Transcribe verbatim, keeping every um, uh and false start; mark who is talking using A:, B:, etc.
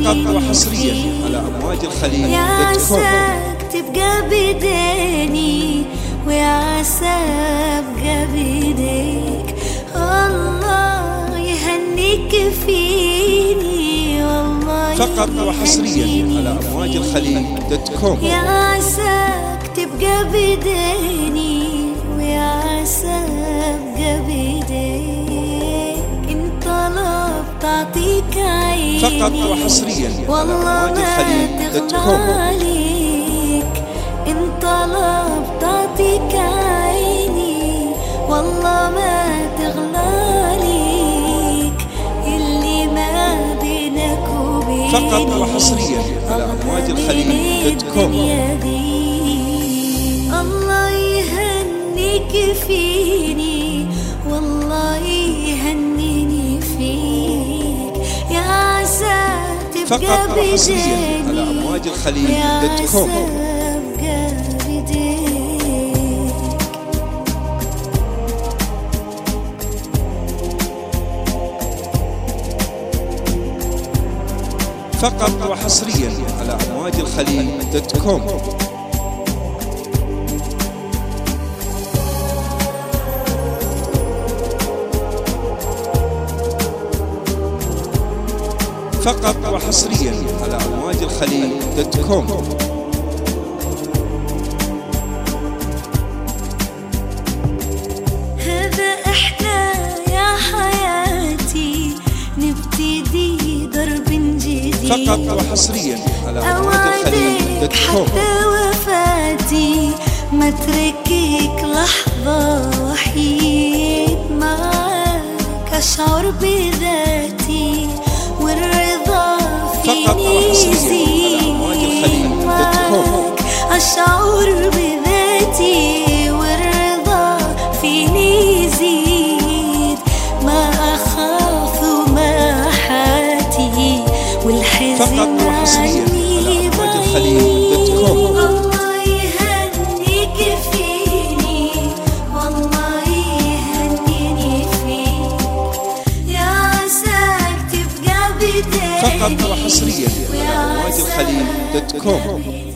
A: فقط وحصريا على أمواج الخليج
B: يا
A: دوت كوم.
B: عساك تبقى بديني ويا عسى ابقى بيديك، الله يهنيك فيني والله
A: فقط وحصريا على أمواج الخليج دوت كوم.
B: يا عساك تبقى بديني ويا عسى ابقى بيديك، انت طلب تعطيك عيني
A: فقط وحصريا على أمواج الخليج دوت كوم.
B: انت طلب تعطيك عيني والله ما تغلاليك، اللي ما بينك وبيني
A: فقط وحصريا على أمواج الخليج دوت كوم.
B: الله يهنيك فيني والله يهنيني فيك، يا عسى تبقى
A: فقط وحصريا على أمواج الخليج دوت كوم. فقط وحصريا على أمواج الخليج دوت كوم. فقط وحصريا على أمواج الخليج دوت كوم.
B: هذا احنا يا حياتي نبتدي درب جديد،
A: فقط وحصريا على أمواج الخليج دوت كوم.
B: حتى وفاتي ما تركيك لحظة وحيد، معاك أشعر بذاتي والرضا فيني يزيد، معاك أشعر بذاتي والرضا فيني يزيد، ما أخاف وما حاتي والحزن عني بعيد. الله يهنيك فيني والله يهنيني فيك، يا عساك تبقى بديني
A: فقط وحصريا على أمواج الخليج دوت كوم.